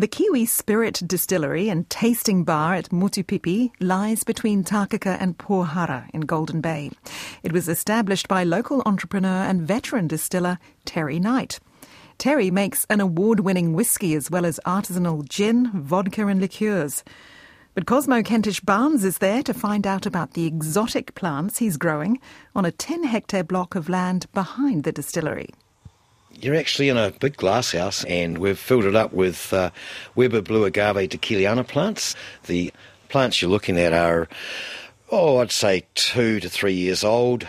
The Kiwi Spirit Distillery and Tasting Bar at Mutupipi lies between Takaka and Pohara in Golden Bay. It was established by local entrepreneur and veteran distiller Terry Knight. Terry makes an award-winning whiskey as well as artisanal gin, vodka and liqueurs. But Cosmo Kentish Barnes is there to find out about the exotic plants he's growing on a 10-hectare block of land behind the distillery. You're actually in a big glass house, and we've filled it up with Weber Blue Agave Tequiliana plants. The plants you're looking at are, I'd say 2 to 3 years old.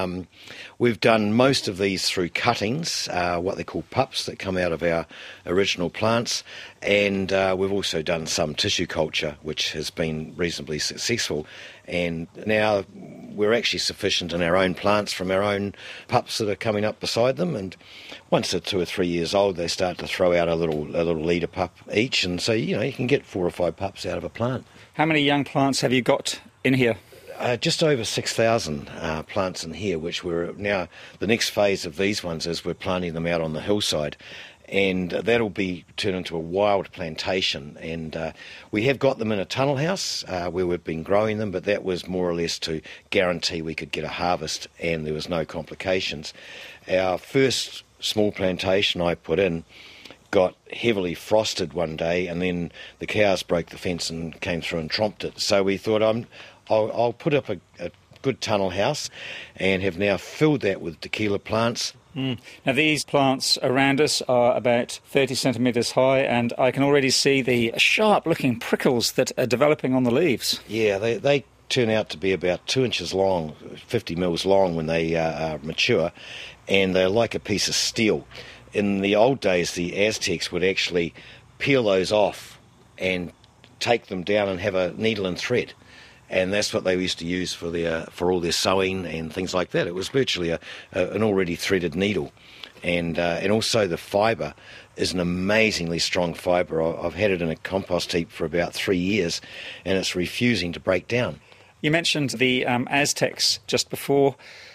We've done most of these through cuttings, what they call pups, that come out of our original plants, and we've also done some tissue culture, which has been reasonably successful. And now we're actually sufficient in our own plants from our own pups that are coming up beside them, and once they're 2 or 3 years old, they start to throw out a little litre pup each, and so you can get 4 or 5 pups out of a plant. How many young plants have you got in here? Just over 6,000 plants in here, which we're now, the next phase of these ones is we're planting them out on the hillside, and that'll be turned into a wild plantation. And we have got them in a tunnel house where we've been growing them, but that was more or less to guarantee we could get a harvest and there was no complications. Our first small plantation I put in got heavily frosted one day, and then the cows broke the fence and came through and tromped it. So we thought, I'll put up a good tunnel house, and have now filled that with tequila plants. Now these plants around us are about 30 centimetres high, and I can already see the sharp-looking prickles that are developing on the leaves. Yeah, they turn out to be about 2 inches long, 50 mils long when they are mature, and they're like a piece of steel. In the old days, the Aztecs would actually peel those off and take them down and have a needle and thread. And that's what they used to use for all their sewing and things like that. It was virtually an already threaded needle. And also the fibre is an amazingly strong fibre. I've had it in a compost heap for about 3 years, and it's refusing to break down. You mentioned the Aztecs just before.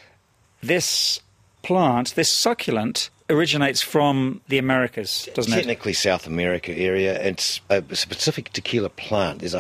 This plant, this succulent, originates from the Americas, doesn't it? Technically South America area. It's a specific tequila plant. There's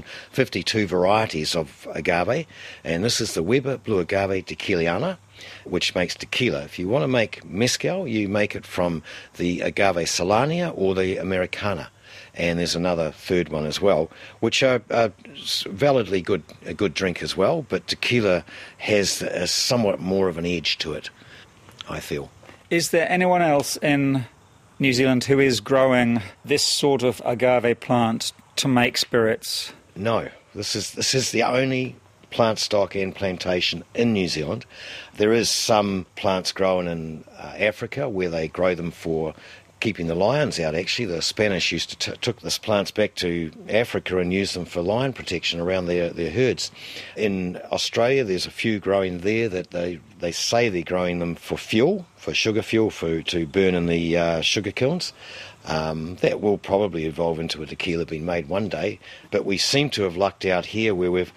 152 varieties of agave, and this is the Weber Blue Agave Tequiliana, which makes tequila. If you want to make mezcal, you make it from the Agave Solania or the Americana. And there's another third one as well, which are validly a good drink as well, but tequila has a somewhat more of an edge to it, I feel. Is there anyone else in New Zealand who is growing this sort of agave plant to make spirits? No, this is the only plant stock and plantation in New Zealand. There is some plants grown in Africa where they grow them for keeping the lions out. Actually, the Spanish used to took these plants back to Africa and used them for lion protection around their herds. In Australia, there's a few growing there that they say they're growing them for fuel, for sugar fuel, to burn in the sugar kilns. That will probably evolve into a tequila being made one day, but we seem to have lucked out here where we've,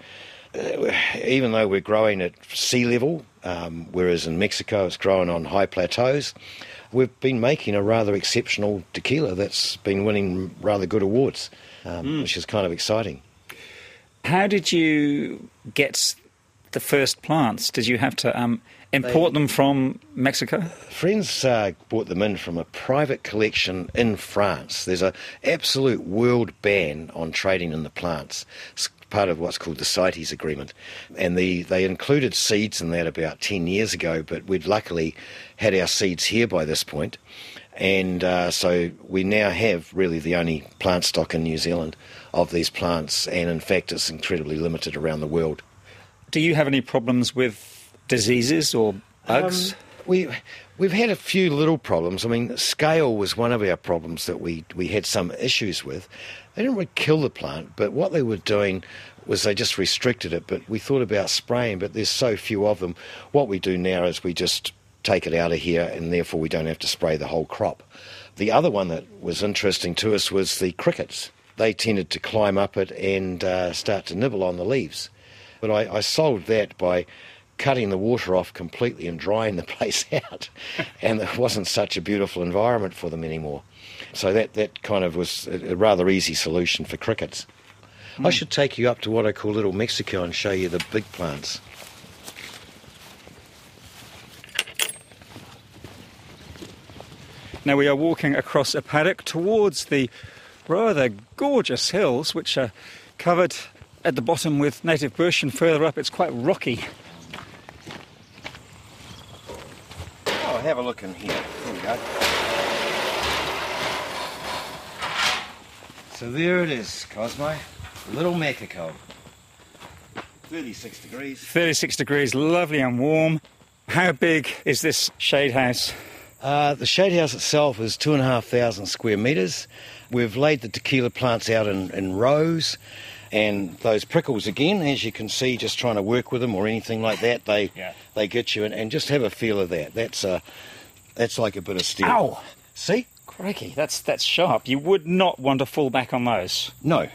even though we're growing at sea level, whereas in Mexico it's growing on high plateaus, we've been making a rather exceptional tequila that's been winning rather good awards, which is kind of exciting. How did you get the first plants? Did you have to import them from Mexico? Friends brought them in from a private collection in France. There's an absolute world ban on trading in the plants. It's part of what's called the CITES agreement. And they included seeds in that about 10 years ago, but we'd luckily had our seeds here by this point. And so we now have really the only plant stock in New Zealand of these plants, and in fact it's incredibly limited around the world. Do you have any problems with diseases or bugs? We've had a few little problems. I mean, scale was one of our problems that we had some issues with. They didn't really kill the plant, but what they were doing was they just restricted it. But we thought about spraying, but there's so few of them. What we do now is we just take it out of here, and therefore we don't have to spray the whole crop. The other one that was interesting to us was the crickets. They tended to climb up it and start to nibble on the leaves. But I solved that by cutting the water off completely and drying the place out, and it wasn't such a beautiful environment for them anymore. So that kind of was a rather easy solution for crickets. I should take you up to what I call Little Mexico and show you the big plants. Now we are walking across a paddock towards the rather gorgeous hills, which are covered at the bottom with native bush, and further up it's quite rocky. Oh, have a look in here. Here we go. So there it is, Cosmo. Little Mexico. 36 degrees. 36 degrees, lovely and warm. How big is this shade house? The shade house itself is 2,500 square metres. We've laid the tequila plants out in rows, and those prickles again, as you can see, just trying to work with them or anything like that, they get you, and just have a feel of that. That's like a bit of steel. Ow! See? Crikey, that's sharp. You would not want to fall back on those. No.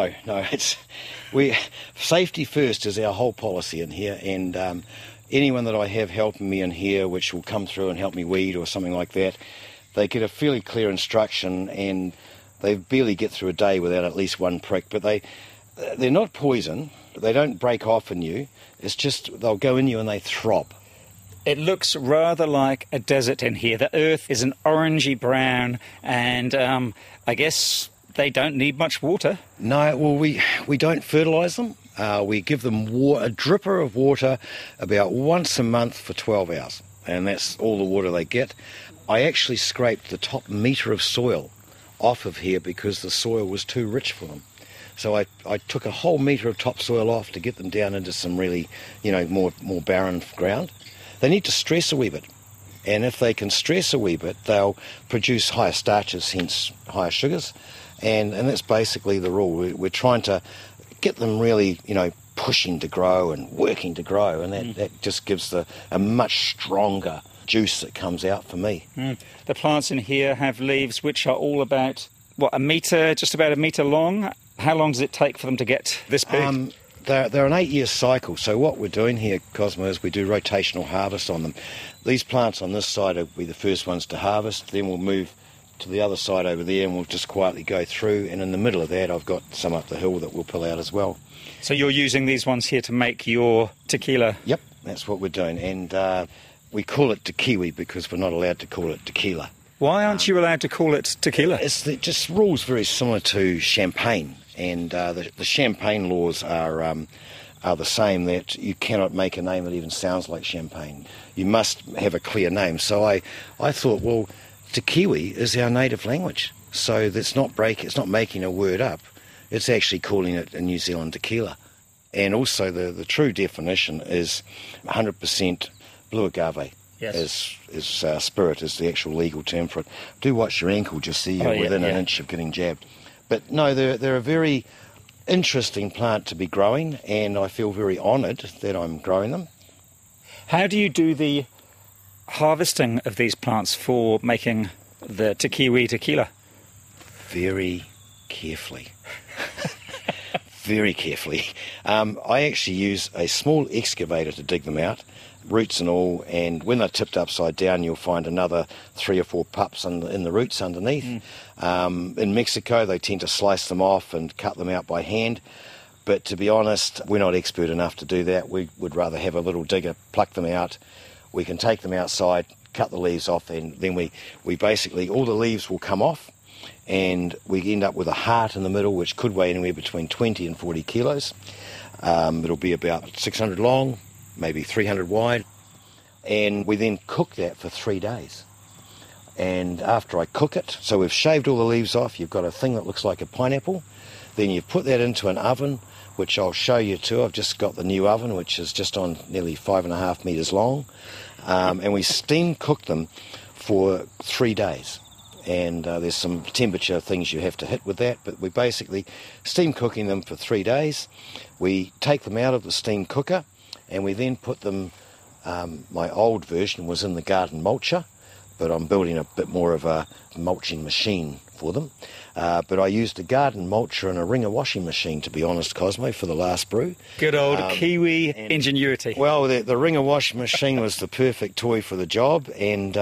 Safety first is our whole policy in here, and anyone that I have helping me in here, which will come through and help me weed or something like that, they get a fairly clear instruction, and they barely get through a day without at least one prick. But they're not poison. They don't break off in you. It's just they'll go in you and they throb. It looks rather like a desert in here. The earth is an orangey brown, and I guess they don't need much water. No, well, we don't fertilise them. We give them a dripper of water about once a month for 12 hours, and that's all the water they get. I actually scraped the top metre of soil off of here because the soil was too rich for them. So I took a whole metre of topsoil off to get them down into some really, more barren ground. They need to stress a wee bit, and if they can stress a wee bit, they'll produce higher starches, hence higher sugars, and that's basically the rule. We're trying to get them really, pushing to grow and working to grow, and that just gives a much stronger juice that comes out for me. The plants in here have leaves which are all about, just about a metre long. How long does it take for them to get this big? They're an 8-year cycle, so what we're doing here, Cosmo, is we do rotational harvest on them. These plants on this side will be the first ones to harvest, then we'll move to the other side over there and we'll just quietly go through, and in the middle of that I've got some up the hill that we'll pull out as well. So you're using these ones here to make your tequila? Yep, that's what we're doing, and we call it tekiwi because we're not allowed to call it tequila. Why aren't you allowed to call it tequila? It's just rules very similar to champagne, and the champagne laws are the same, that you cannot make a name that even sounds like champagne. You must have a clear name. So I thought, well, tekiwi is our native language, so it's not making a word up. It's actually calling it a New Zealand tequila. And also the true definition is 100% blue agave. Yes. Is spirit is the actual legal term for it. Do watch your ankle, just so you're within an inch of getting jabbed. But no, they're a very interesting plant to be growing, and I feel very honoured that I'm growing them. How do you do the harvesting of these plants for making the tekiwi tequila? Very carefully. Very carefully. I actually use a small excavator to dig them out, roots and all, and when they're tipped upside down you'll find another 3 or 4 pups in the roots underneath. In Mexico they tend to slice them off and cut them out by hand, but to be honest, we're not expert enough to do that. We would rather have a little digger pluck them out. We can take them outside, cut the leaves off, and then we basically, all the leaves will come off, and we end up with a heart in the middle which could weigh anywhere between 20 and 40 kilos. It'll be about 600 long, maybe 300 wide, and we then cook that for 3 days. And after I cook it, so we've shaved all the leaves off, you've got a thing that looks like a pineapple, then you put that into an oven, which I'll show you too. I've just got the new oven, which is just on nearly 5.5 metres long, and we steam cook them for 3 days. And there's some temperature things you have to hit with that, but we basically steam cooking them for 3 days. We take them out of the steam cooker, and we then put them, my old version was in the garden mulcher, but I'm building a bit more of a mulching machine for them. But I used a garden mulcher and a ringer washing machine, to be honest, Cosmo, for the last brew. Good old Kiwi ingenuity. Well, the ringer washing machine was the perfect toy for the job, and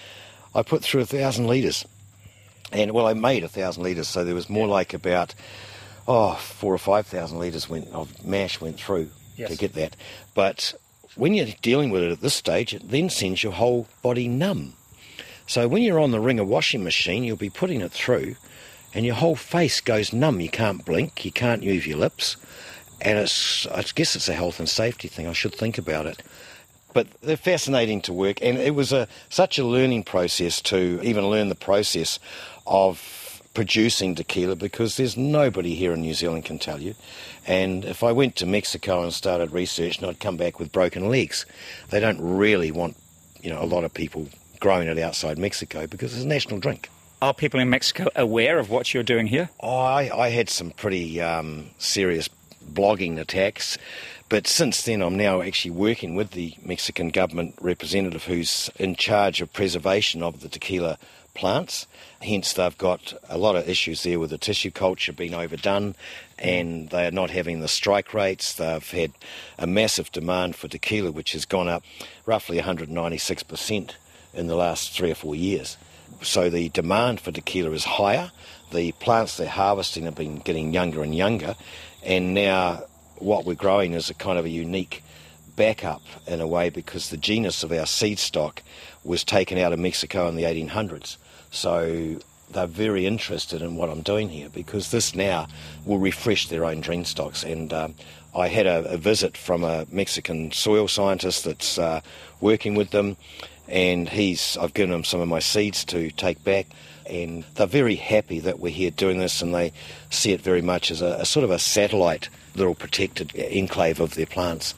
I put through 1,000 litres. And, well, I made 1,000 litres, so there was more like about 4,000 or 5,000 litres of mash went through to get that. But when you're dealing with it at this stage, it then sends your whole body numb. So when you're on the ringer washing machine, you'll be putting it through, and your whole face goes numb. You can't blink, you can't move your lips, and I guess it's a health and safety thing. I should think about it. But they're fascinating to work, and it was such a learning process to even learn the process of producing tequila, because there's nobody here in New Zealand can tell you. And if I went to Mexico and started research, I'd come back with broken legs. They don't really want, a lot of people growing it outside Mexico because it's a national drink. Are people in Mexico aware of what you're doing here? I had some pretty serious blogging attacks, but since then I'm now actually working with the Mexican government representative who's in charge of preservation of the tequila plants. Hence they've got a lot of issues there with the tissue culture being overdone, and they are not having the strike rates. They've had a massive demand for tequila, which has gone up roughly 196% in the last 3 or 4 years. So the demand for tequila is higher. The plants they're harvesting have been getting younger and younger, and now what we're growing is a kind of a unique backup in a way, because the genus of our seed stock was taken out of Mexico in the 1800s. So they're very interested in what I'm doing here, because this now will refresh their own dream stocks. And I had a visit from a Mexican soil scientist that's working with them, and I've given him some of my seeds to take back, and they're very happy that we're here doing this, and they see it very much as a sort of a satellite little protected enclave of their plants.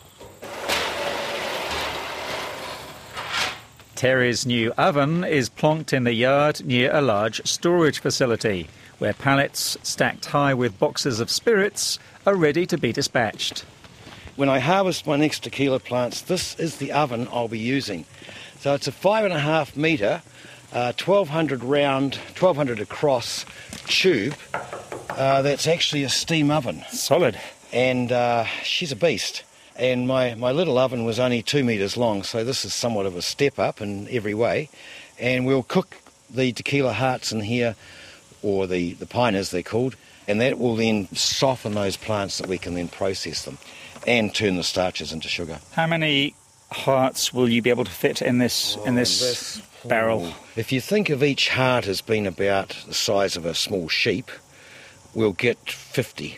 Terry's new oven is plonked in the yard near a large storage facility, where pallets stacked high with boxes of spirits are ready to be dispatched. When I harvest my next tequila plants, this is the oven I'll be using. So it's a 5.5 metre, 1,200 round, 1,200 across tube. That's actually a steam oven. Solid. And she's a beast. And my little oven was only 2 metres long, so this is somewhat of a step up in every way. And we'll cook the tequila hearts in here, or the piners they're called, and that will then soften those plants that we can then process them and turn the starches into sugar. How many hearts will you be able to fit in this barrel? If you think of each heart as being about the size of a small sheep, we'll get 50.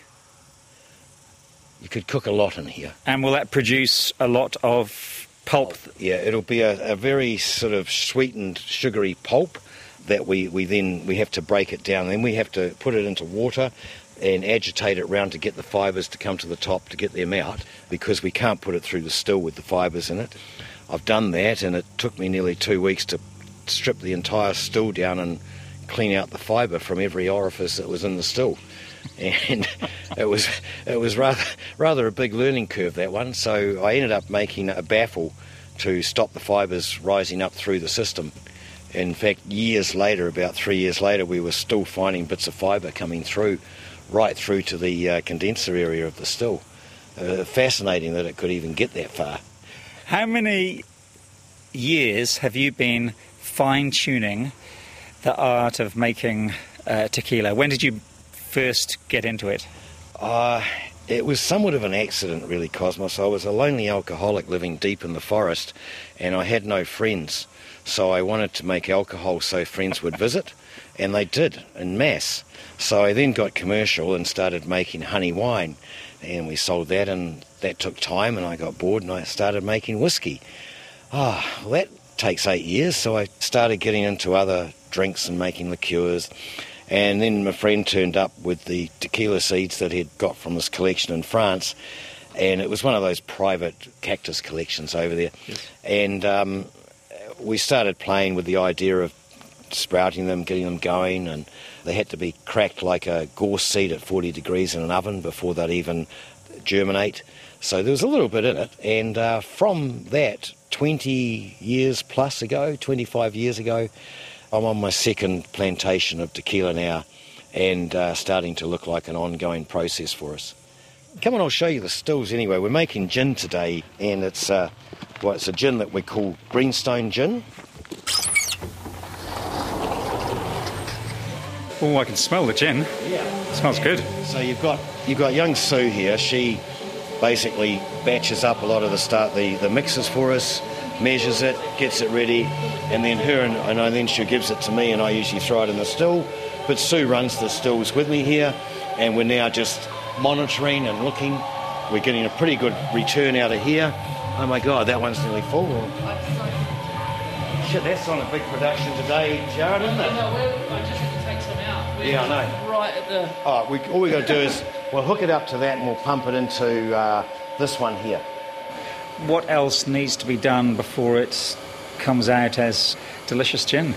You could cook a lot in here. And will that produce a lot of pulp? Yeah, it'll be a very sort of sweetened, sugary pulp that we have to break it down. Then we have to put it into water and agitate it round to get the fibres to come to the top to get them out, because we can't put it through the still with the fibres in it. I've done that, and it took me nearly 2 weeks to strip the entire still down and clean out the fibre from every orifice that was in the still. And it was rather a big learning curve, that one. So I ended up making a baffle to stop the fibres rising up through the system. In fact, years later, about 3 years later, we were still finding bits of fibre coming through, right through to the condenser area of the still. Fascinating that it could even get that far. How many years have you been fine-tuning the art of making tequila? When did you first get into it? It was somewhat of an accident, really, Cosmos. I was a lonely alcoholic living deep in the forest, and I had no friends. So I wanted to make alcohol so friends would visit, and they did, en masse. So I then got commercial and started making honey wine, and we sold that, and that took time, and I got bored, and I started making whiskey. Well, that takes 8 years, so I started getting into other drinks and making liqueurs. And then my friend turned up with the tequila seeds that he'd got from this collection in France, and it was one of those private cactus collections over there. Yes. And we started playing with the idea of sprouting them, getting them going, and they had to be cracked like a gorse seed at 40 degrees in an oven before they'd even germinate. So there was a little bit in it, and from that, 20 years plus ago, 25 years ago, I'm on my second plantation of tequila now, and starting to look like an ongoing process for us. Come on, I'll show you the stills anyway. We're making gin today, and it's a gin that we call Greenstone Gin. Oh, I can smell the gin. Yeah. It smells good. So you've got young Sue here. She basically batches up a lot of the mixes for us, measures it, gets it ready, and then then she gives it to me, and I usually throw it in the still. But Sue runs the stills with me here, and we're now just monitoring and looking. We're getting a pretty good return out of here. Oh my God, that one's nearly full. Shit, that's on a big production today, Jared, isn't it? No, I just have to take some out. Yeah, I know. Right at the... All we got to do is we'll hook it up to that, and we'll pump it into this one here. What else needs to be done before it comes out as delicious gin?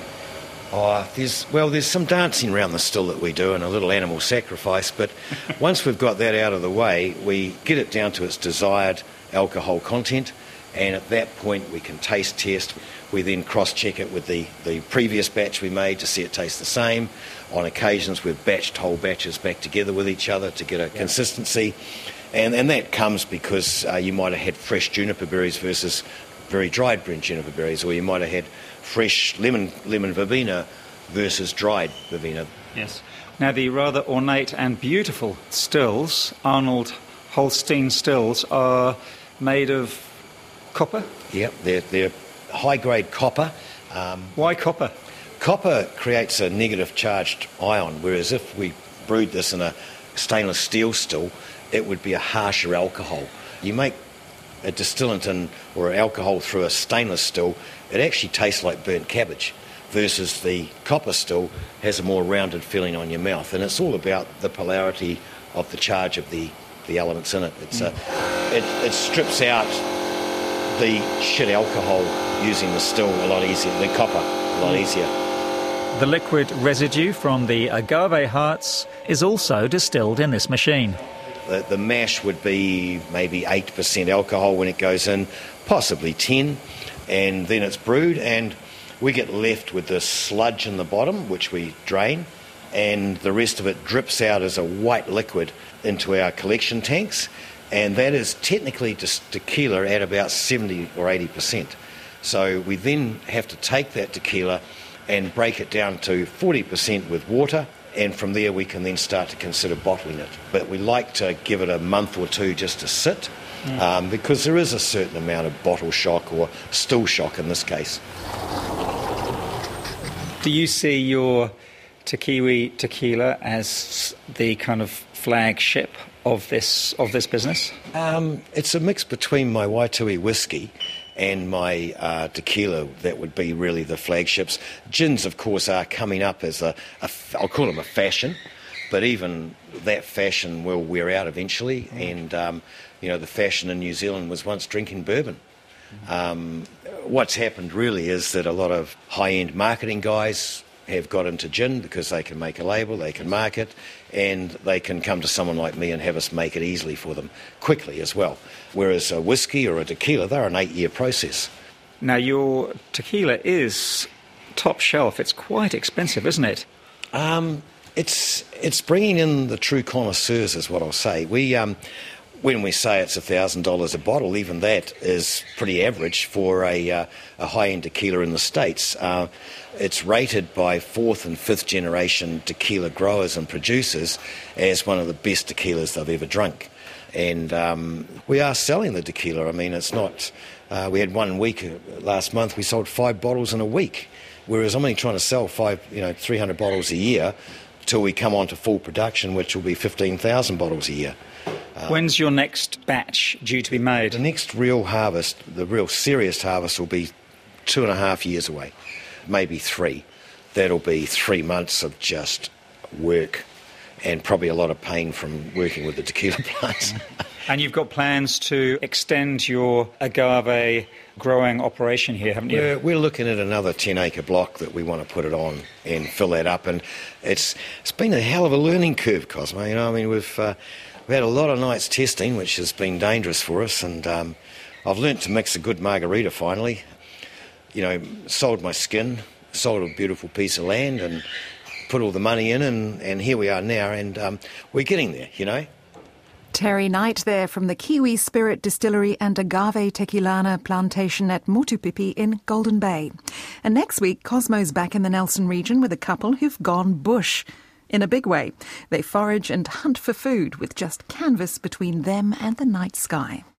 There's some dancing around the still that we do and a little animal sacrifice, but once we've got that out of the way, we get it down to its desired alcohol content, and at that point we can taste test. We then cross-check it with the previous batch we made to see it tastes the same. On occasions we've batched whole batches back together with each other to get a consistency, and that comes because you might have had fresh juniper berries versus very dried juniper berries, or you might have had fresh lemon verbena versus dried verbena. Yes. Now, the rather ornate and beautiful stills, Arnold Holstein stills, are made of copper? Yep, they're high-grade copper. Why copper? Copper creates a negative charged ion, whereas if we brewed this in a stainless steel still, it would be a harsher alcohol. You make a distillant or alcohol through a stainless still, it actually tastes like burnt cabbage, versus the copper still has a more rounded feeling on your mouth, and it's all about the polarity of the charge of the elements in it. It strips out the shit alcohol using the still a lot easier, the copper a lot easier. The liquid residue from the agave hearts is also distilled in this machine. The mash would be maybe 8% alcohol when it goes in, possibly 10, and then it's brewed, and we get left with this sludge in the bottom, which we drain, and the rest of it drips out as a white liquid into our collection tanks, and that is technically just tequila at about 70 or 80%. So we then have to take that tequila and break it down to 40% with water, and from there we can then start to consider bottling it. But we like to give it a month or two just to sit, because there is a certain amount of bottle shock or still shock in this case. Do you see your Te-Kiwi tequila as the kind of flagship of this business? It's a mix between my Waitui whiskey and my tequila that would be really the flagships. Gins, of course, are coming up as I'll call them a fashion, but even that fashion will wear out eventually, and the fashion in New Zealand was once drinking bourbon. What's happened really is that a lot of high-end marketing guys have got into gin because they can make a label, they can market, and they can come to someone like me and have us make it easily for them, quickly as well. Whereas a whiskey or a tequila, they're an 8-year process. Now, your tequila is top shelf. It's quite expensive, isn't it? It's bringing in the true connoisseurs, is what I'll say. When we say it's $1,000 a bottle, even that is pretty average for a high-end tequila in the States. It's rated by 4th and 5th generation tequila growers and producers as one of the best tequilas they've ever drunk. And we are selling the tequila. I mean, it's not... we had 1 week last month, we sold 5 bottles in a week, whereas I'm only trying to sell 300 bottles a year till we come on to full production, which will be 15,000 bottles a year. When's your next batch due to be made? The next real harvest, the real serious harvest, will be 2.5 years away, maybe 3. That'll be 3 months of just work and probably a lot of pain from working with the tequila plants. And you've got plans to extend your agave growing operation here, haven't you? We're looking at another 10-acre block that we want to put it on and fill that up. And it's been a hell of a learning curve, Cosmo. We've had a lot of nights testing, which has been dangerous for us. And I've learnt to mix a good margarita finally. Sold my skin, sold a beautiful piece of land and put all the money in, and here we are now, and we're getting there, you know. Terry Knight there from the Kiwi Spirit Distillery and Agave Tequilana plantation at Motupipi in Golden Bay. And next week, Cosmo's back in the Nelson region with a couple who've gone bush. In a big way. They forage and hunt for food with just canvas between them and the night sky.